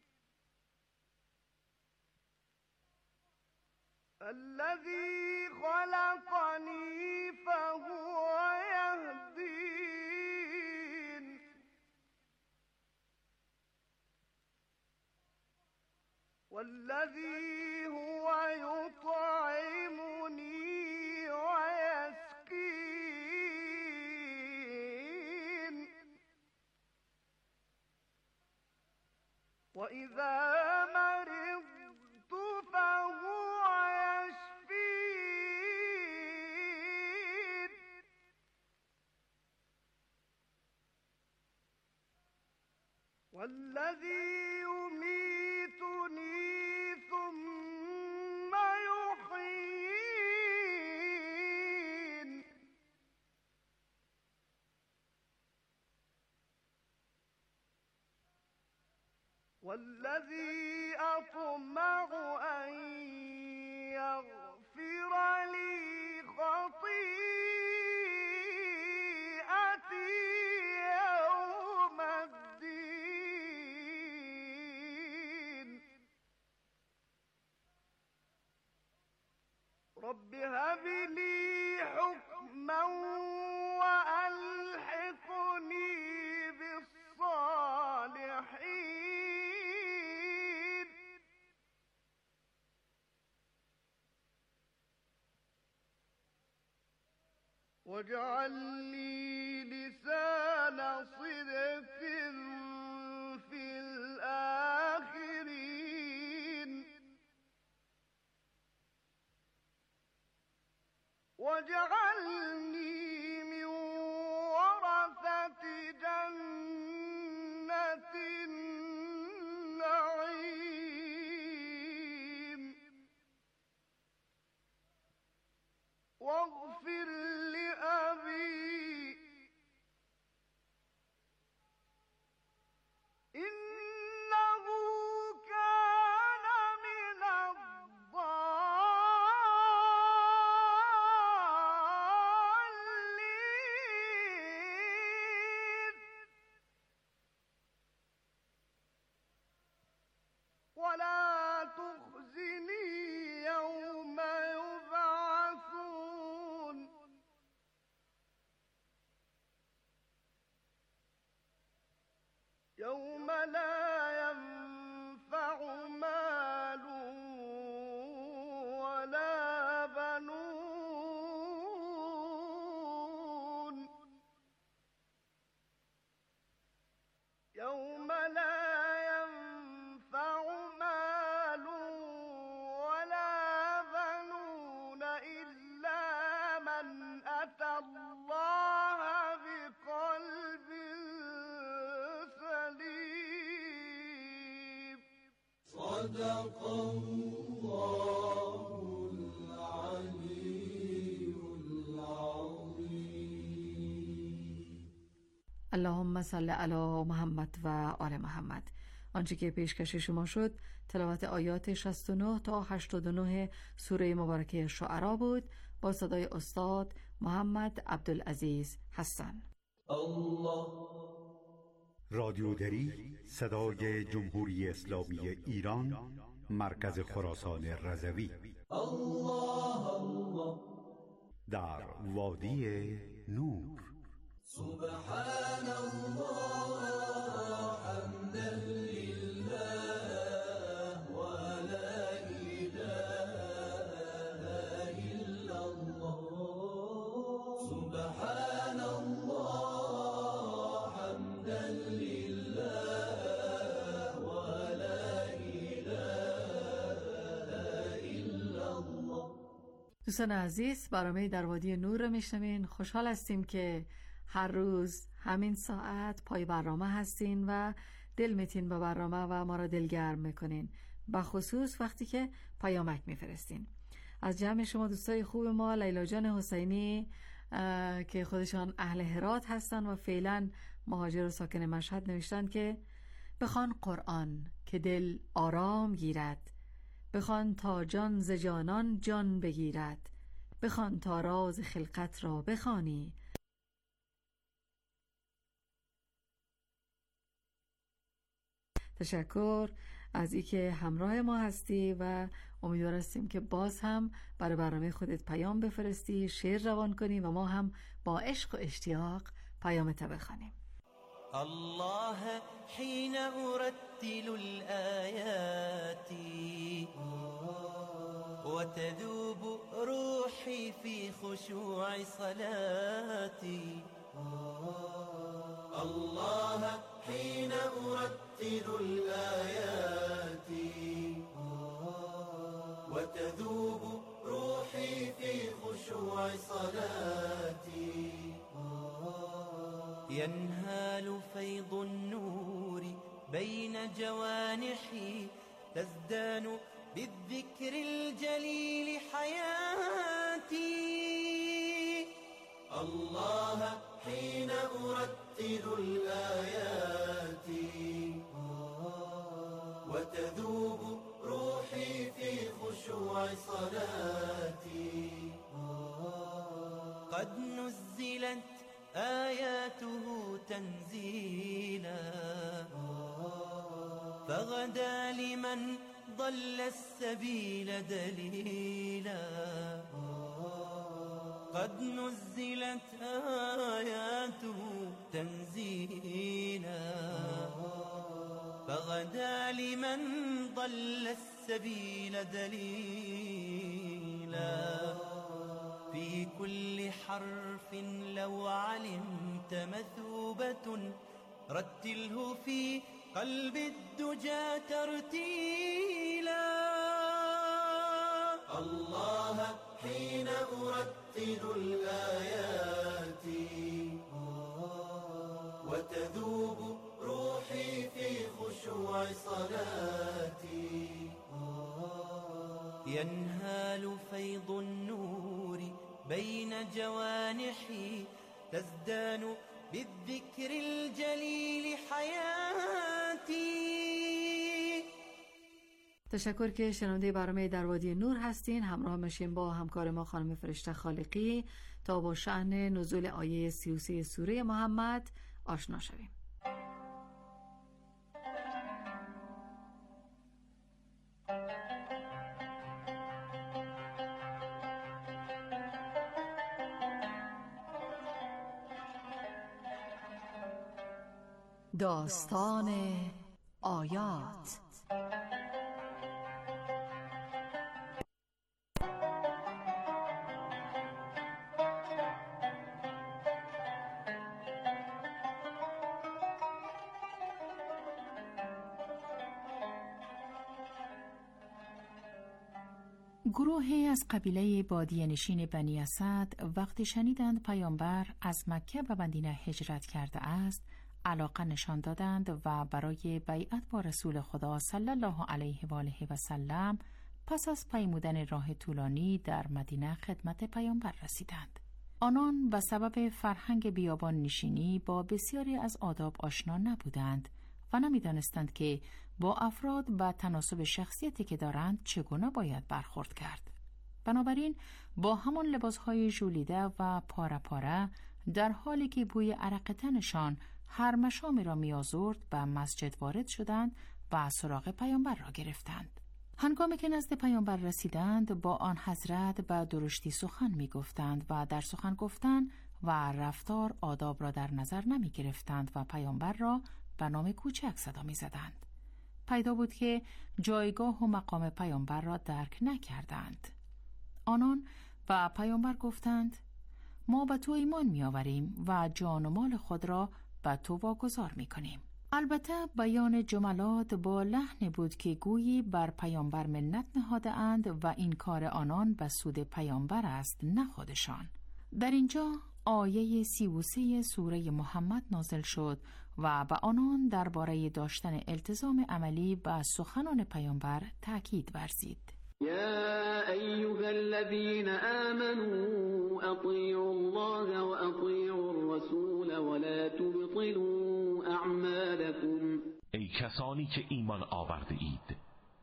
الذي خلقني فهو يهدين والذي هو يطعمني ويسقين وإذا مرضت فهو يشفين والذي يميتني ثم يحيين والذي أطمع أن يغفر لي خطيئتي يوم الدين رب هب لي حكما وألحقني واجعل لي لسان صدق في الآخرين واجعلني من ورثة جنة النعيم واغفر لأبي إنه كان من الضالين ولا تخزني يوم يبعثون يوم لا ينفع مال ولا بنون يوم لا ينفع مال ولا بنون إلا من أتى الله بقلب سليم صدق الله العلي العظيم. اللهم صل علی محمد و آل محمد. آنچه که پیشکش شما شد تلاوت آیات 69 تا 89 سوره مبارکه شعرا بود با صدای استاد محمد عبدالعزیز حسن. رادیو دری صدای جمهوری اسلامی ایران، مرکز خراسان رضوی، در وادی نور. سبحان الله حمدا لله ولا إله إلا الله سبحان الله حمدا لله ولا إله إلا الله. دوستان عزیز، برنامه در وادی نور رو میشنوین. خوشحال هستیم که هر روز همین ساعت پای برنامه هستین و دل میتین با برنامه و ما را دلگرم میکنین، بخصوص وقتی که پیامک میفرستین. از جمع شما دوستای خوب ما لیلا جان حسینی که خودشان اهل هرات هستن و فعلا مهاجر و ساکن مشهد نوشتن که بخوان قرآن که دل آرام گیرد، بخوان تا جان ز جانان جان بگیرد، بخوان تا راز خلقت را بخوانی. تشکر از اینکه همراه ما هستی و امیدوار هستیم که باز هم برای برنامه خودت پیام بفرستی، شعر روان کنی و ما هم با عشق و اشتیاق پیامت بخوانیم. الله حين أرتل الآيات وتذوب روحي في خشوع صلاتي الله حين أرتل الآيات وتذوب روحي في خشوع صلاتي ينهال فيض النور بين جوانحي تزدان بالذكر الجليل حياتي الله حين أرتل الآيات وتذوب روحي في خشوع صلاتي قد نزلت آياته تنزيلا فغدا لمن ضل السبيل دليلا قد نزلت آياته تنزيلا فغدا لمن ضل السبيل دليلا في كل حرف لو علمت مثوبة رتله في قلب الدجى ترتيلا الله حين أرتل الآيات وتذوب روحي في خشوع صلاتي ينهال فيض النور بين جوانحي تزدان بالذكر الجلیل حیاتی. تشکر که شنونده برنامه در وادی نور هستین. همراه میشیم با همکار ما خانم فرشته خالقی تا با شأن نزول آیه 33 سوره محمد آشنا شویم. داستان آیات. گروهی از قبیله بادیه نشین بنی اسد وقتی شنیدند پیامبر از مکه به مدینه هجرت کرده است علاقه نشان دادند و برای بیعت با رسول خدا صلی الله علیه و آله و سلم پس از پیمودن راه طولانی در مدینه خدمت پیامبر رسیدند. آنان به سبب فرهنگ بیابان نشینی با بسیاری از آداب آشنا نبودند و نمی‌دانستند که با افراد به تناسب شخصیتی که دارند چگونه باید برخورد کرد. بنابراین با همان لباسهای ژولیده و پاره پاره در حالی که بوی عرق تنشان هر مشامی را می‌آزرد به مسجد وارد شدند و سراغ پیامبر را گرفتند. هنگامی که نزد پیامبر رسیدند با آن حضرت به درشتی سخن می‌گفتند و در سخن گفتن و رفتار آداب را در نظر نمی‌گرفتند و پیامبر را به نام کوچک صدا می‌زدند. پیدا بود که جایگاه و مقام پیامبر را درک نکردند. آنان به پیامبر گفتند ما به تو ایمان می‌آوریم و جان و مال خود را به تو واگذار می‌کنیم. البته بیان جملات با لحنی بود که گویی بر پیامبر منت نهاده اند و این کار آنان به سود پیامبر است نه خودشان. در اینجا آیه 33 سوره محمد نازل شد و به آنان درباره داشتن التزام عملی به سخنان پیامبر تأکید ورزید. يا أيها الذين آمنوا أطيعوا الله وأطيعوا الرسول ولا تبطلوا أعمالكم. ای کسانی که ایمان آورده اید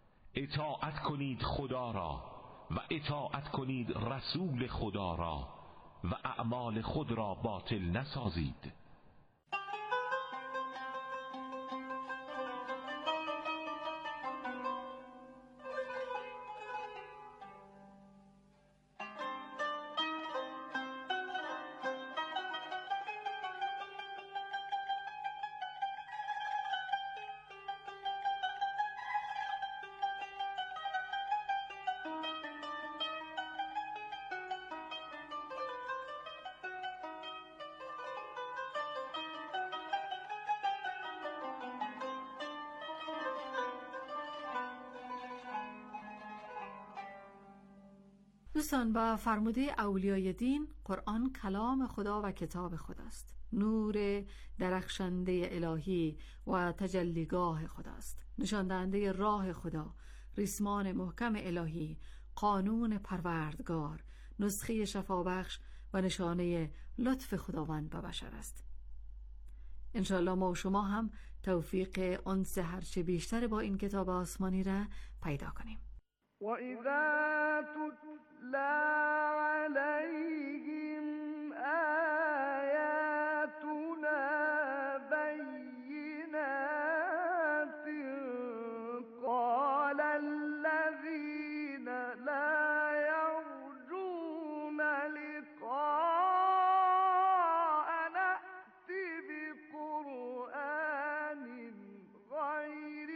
اطاعت کنید خدا را و اطاعت کنید رسول خدا را و اعمال خود را باطل نسازید. دوستان، با فرموده اولیای دین قرآن کلام خدا و کتاب خداست، نور درخشنده الهی و تجلیگاه خداست، نشان دهنده راه خدا، ریسمان محکم الهی، قانون پروردگار، نسخه شفابخش و نشانه لطف خداوند به بشر است. انشاءالله ما و شما هم توفیق انس هرچه بیشتر با این کتاب آسمانی را پیدا کنیم. وَإِذَا تُتْلَى عَلَيْهِمْ آيَاتُنَا بَيِّنَاتٍ قَالَ الَّذِينَ لَا يَرْجُونَ لِقَاءَنَا ائْتِ بِقُرْآنٍ غَيْرِ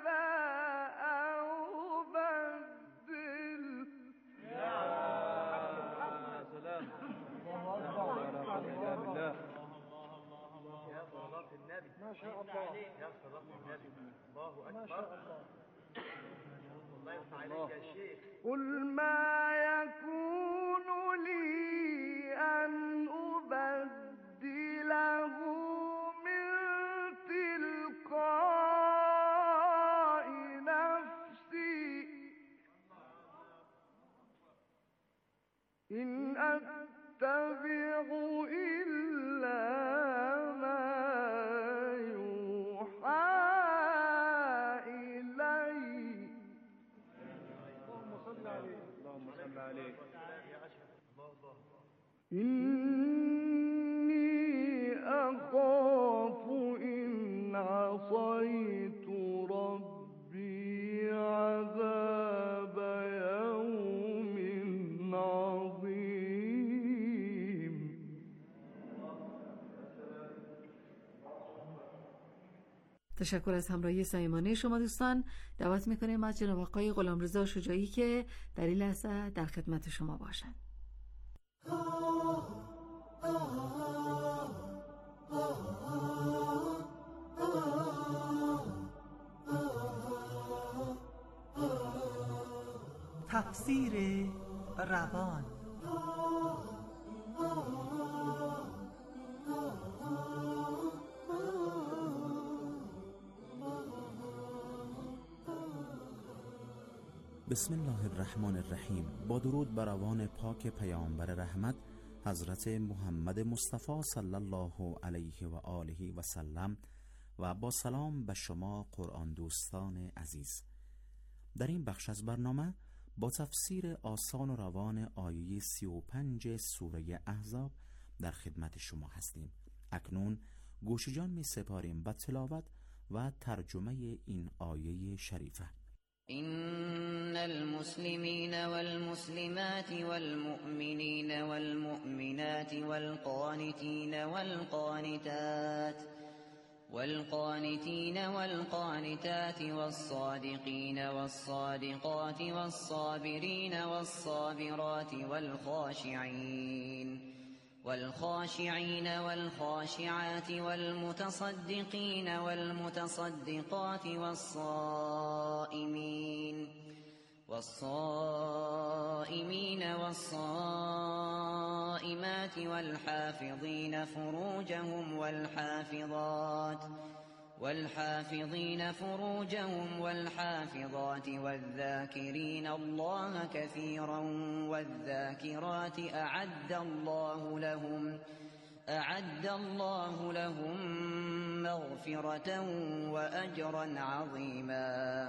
هَذَا أَوْ بَدِّلْهُ النبي ما شاء الله يا صلاة النبي الله أكبر ما شاء الله الله يرفع عليك يا شيخ قل ما يكون لي أن أبدله من تلقاء نفسي إن أتبع إلا ما يوحى إلي اللهم صل عليه إني أخاف إن عصيت ربي عذاب يوم عظيم. تشکر از همراهی صمیمانه شما دوستان. دعوت میکنیم از جناب آقای غلامرضا شجاعی که در این لحظه در خدمت شما باشند. تفسیر روان. بسم الله الرحمن الرحیم. با درود بر روان پاک پیامبر رحمت حضرت محمد مصطفی صلی الله علیه و آله و سلم و با سلام به شما قرآن دوستان عزیز. در این بخش از برنامه با تفسیر آسان و روان آیه 35 سوره احزاب در خدمت شما هستیم. اکنون گوش جان می سپاریم به تلاوت و ترجمه این آیه شریفه. إن المسلمين والمسلمات والمؤمنين والمؤمنات والقانتين والقانتات والصادقين والصادقات والصابرين والصابرات والخاشعين والخاشعات والمتصدقين والمتصدقات والصائمين والصائمات والحافظين فروجهم والحافظات والذاكرين الله كثيرا والذاكرات أعد الله لهم مغفرة وأجرا عظيما.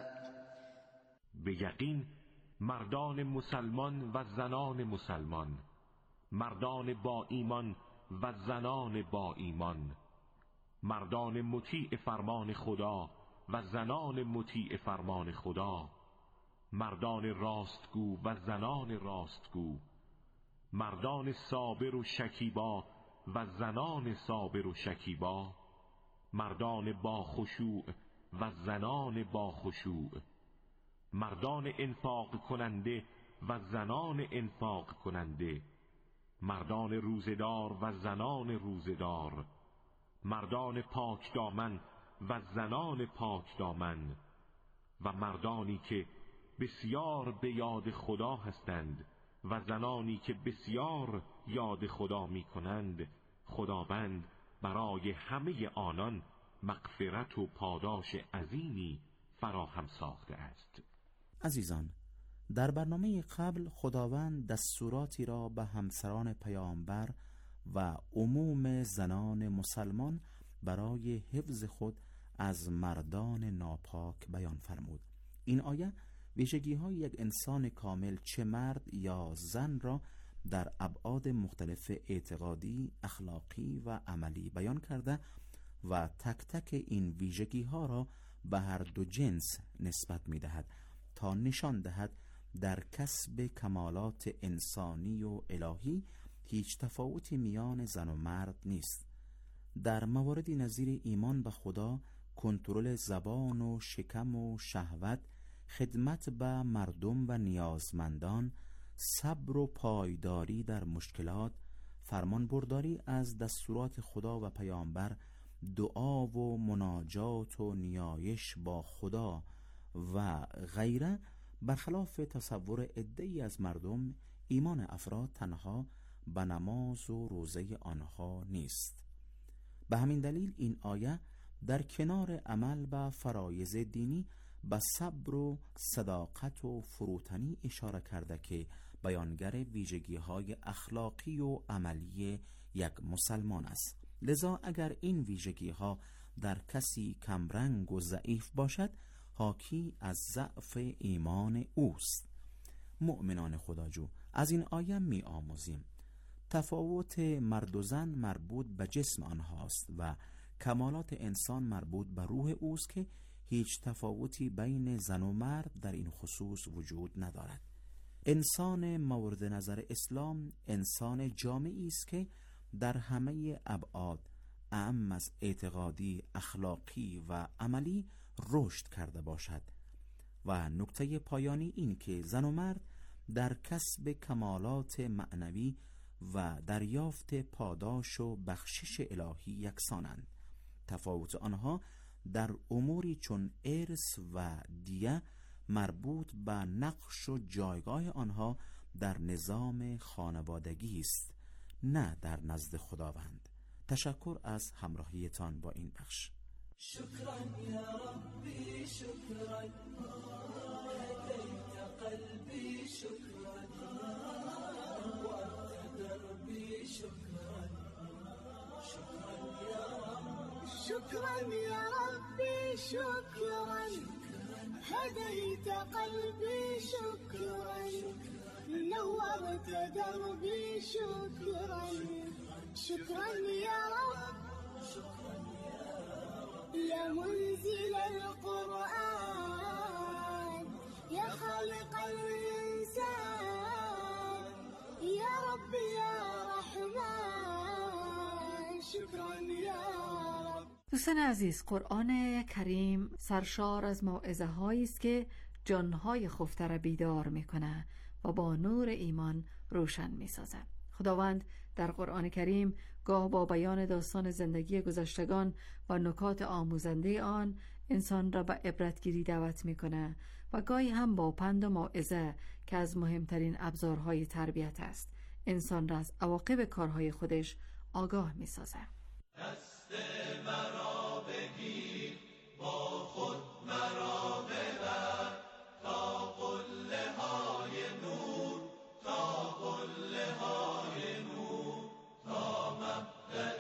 به یقین مردان مسلمان و زنان مسلمان، مردان با ایمان و زنان با ایمان، مردان مطیع فرمان خدا و زنان مطیع فرمان خدا، مردان راستگو و زنان راستگو، مردان صابر و شکیبا و زنان صابر و شکیبا، مردان با خشوع و زنان با خشوع، مردان انفاق کننده و زنان انفاق کننده، مردان روزدار و زنان روزدار، مردان پاک دامن و زنان پاک دامن، و مردانی که بسیار به یاد خدا هستند و زنانی که بسیار یاد خدا می کنند. خداوند برای همه آنان مغفرت و پاداش عظیمی فراهم ساخته است. عزیزان، در برنامه قبل خداوند دستوراتی را به همسران پیامبر و عموم زنان مسلمان برای حفظ خود از مردان ناپاک بیان فرمود. این آیه ویژگی‌های یک انسان کامل، چه مرد یا زن، را در ابعاد مختلف اعتقادی، اخلاقی و عملی بیان کرده و تک تک این ویژگی‌ها را به هر دو جنس نسبت می‌دهد تا نشان دهد در کسب کمالات انسانی و الهی هیچ تفاوتی میان زن و مرد نیست. در مواردی نظیر ایمان به خدا، کنترل زبان و شکم و شهوت، خدمت به مردم و نیازمندان، صبر و پایداری در مشکلات، فرمان برداری از دستورات خدا و پیامبر، دعا و مناجات و نیایش با خدا و غیره، برخلاف تصور عده‌ای از مردم، ایمان افراد تنها به نماز و روزه آنها نیست. به همین دلیل این آیه در کنار عمل به فرایض دینی به صبر و صداقت و فروتنی اشاره کرده که بیانگر ویژگی‌های اخلاقی و عملی یک مسلمان است. لذا اگر این ویژگی‌ها در کسی کمرنگ و ضعیف باشد، حاکی از ضعف ایمان اوست. مؤمنان خداجو، از این آیه می آموزیم تفاوت مرد و زن مربوط به جسم آنهاست و کمالات انسان مربوط به روح اوست که هیچ تفاوتی بین زن و مرد در این خصوص وجود ندارد. انسان مورد نظر اسلام انسان جامعی است که در همه ابعاد اعم از اعتقادی، اخلاقی و عملی رشد کرده باشد. و نکته پایانی این که زن و مرد در کسب کمالات معنوی و دریافت پاداش و بخشش الهی یکسانند. تفاوت آنها در اموری چون ارث و دیه مربوط به نقش و جایگاه آنها در نظام خانوادگی است، نه در نزد خداوند. تشکر از همراهیتان با این بخش. شكرا يا ربي شكرا هديت قلبي شكرا وأنت دربي شكرا شكرا يا رب شكرا يا ربي شكرا هديت قلبي شكرا نورت دربي شكرا شكرا يا رب يا منزل القرآن يا خالق الإنسان يا رب يا رحمن شكرا يا رب. دوستان عزیز، قرآن کریم سرشار از موعظه هایی است که جانهای خفته را بیدار میکنه و با نور ایمان روشن میسازه. خداوند در قرآن کریم گاه با بیان داستان زندگی گذشتگان و نکات آموزنده آن انسان را به عبرتگیری دعوت میکنه و گاهی هم با پند و موعظه که از مهمترین ابزارهای تربیت است انسان را از عواقب کارهای خودش آگاه میسازه. دست مرا بگیر با خود مرا ببر تا قله های نور تا قله های نور تا مبدأ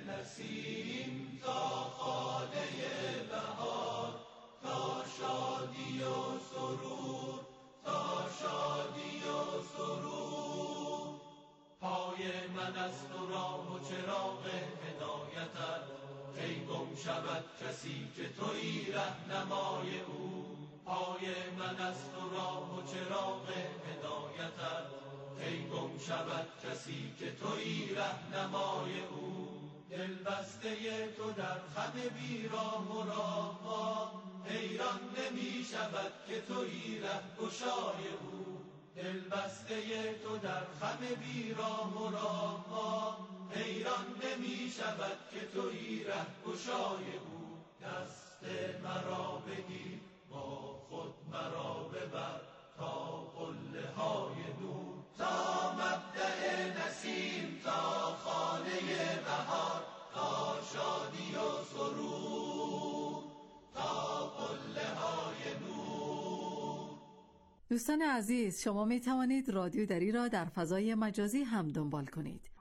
نسیم تا خانه بهار تا شادی و سرور تا شادی و سرور. پای من از تو راه و چراغ هدایتت کی گم شود کسی که تویی رهنمای او. پای من از تو راه و چراغ هدایتت کی گم شود کسی که تویی رهنمای او. دل بسته تو در خم بیراه و راه حیران نمی شود که تویی رهگشای او. دل بسته تو در خم بیراه و راه حیران نمی شود که تویی رهگشای او. دست مرا بگیر با خود مرا ببر تا قله های نور تا مبدأ نسیم تا خانه بهار تا شادی و سرور تا قله های نور. دوستان عزیز، شما می توانید رادیو دری را در فضای مجازی هم دنبال کنید.